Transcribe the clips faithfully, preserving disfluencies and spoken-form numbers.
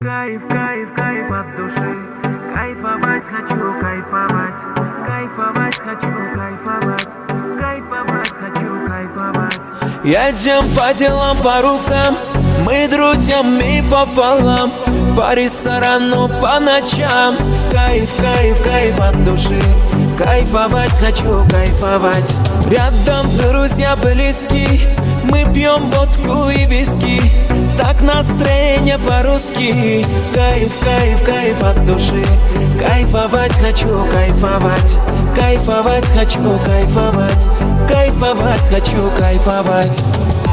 Кайф, кайф, кайф от души. Кайфовать хочу, кайфовать. Кайфовать хочу, кайфовать. Кайфовать хочу, кайфовать. Едем по делам, по рукам. Мы друзьями пополам. По ресторану, по ночам. Кайф, кайф, кайф от души. Кайфовать хочу, кайфовать. Рядом друзья близки. Мы пьем водку и виски. Так настроение по-русски. Кайф, кайф, кайф от души. Кайфовать хочу, кайфовать. Кайфовать хочу, кайфовать. Кайфовать хочу, кайфовать.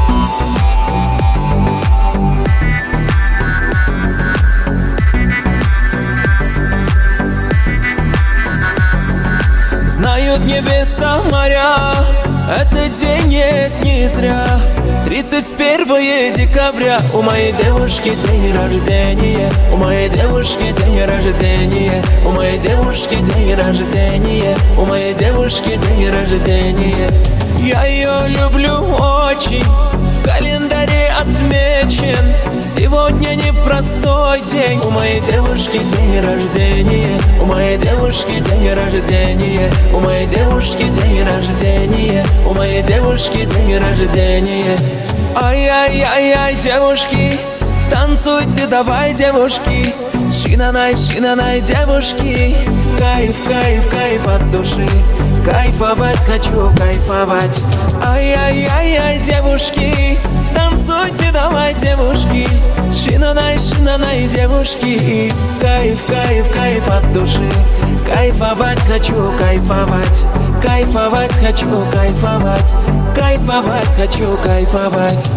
Знают небеса, моря, этот день есть не зря. Тридцать первое декабря, у моей девушки день рождения. У моей девушки день рождения. У моей девушки день рождения. У моей девушки день рождения. Я ее люблю очень, в календаре отмечен. Сегодня непростой день. У моей девушки день рождения. У моей девушки день рождения. У моей девушки день рождения. У моей девушки день рождения. Ай-яй-яй-яй, девушки, танцуйте, давай, девушки. Шинанай, шинанай, девушки. Кайф, кайф, кайф от души. Кайфовать хочу, кайфовать. Ай-яй-яй-яй, девушки, танцуйте, давай, девушки. Шинанай, шинанай, девушки. Кайф, кайф, кайф от души. Кайфовать хочу, кайфовать. Кайфовать хочу, кайфовать. Кайфовать хочу, кайфовать.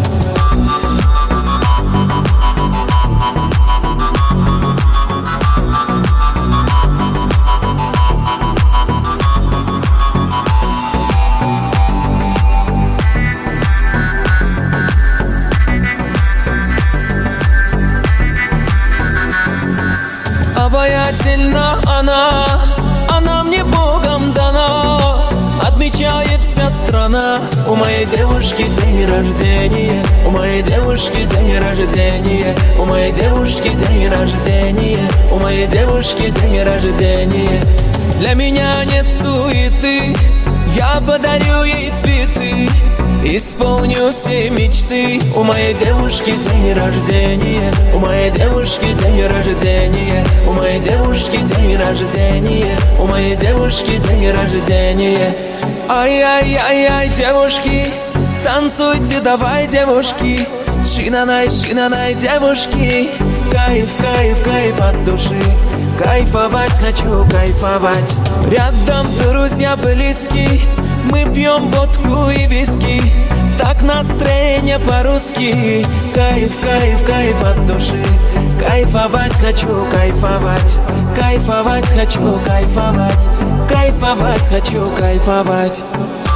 Обаятельна она, она мне Богом дана. Отмечает вся страна. У моей девушки день рождения. У моей девушки день рождения. У моей девушки день рождения. У моей девушки день рождения. Для меня нет суеты, я подарю ей цветы. Исполню все мечты. У моей девушки день рождения. У моей девушки день рождения. У моей девушки день рождения. У моей девушки день рождения. Ай-яй-яй-яй, девушки, танцуйте, давай, девушки. Шинанай, шинанай, девушки. Кайф, кайф, кайф от души. Кайфовать хочу, кайфовать. Рядом друзья близки. Мы пьем водку и виски. Так настроение по-русски. Кайф, кайф, кайф от души. Кайфовать хочу, кайфовать. Кайфовать хочу, кайфовать. Кайфовать хочу, кайфовать.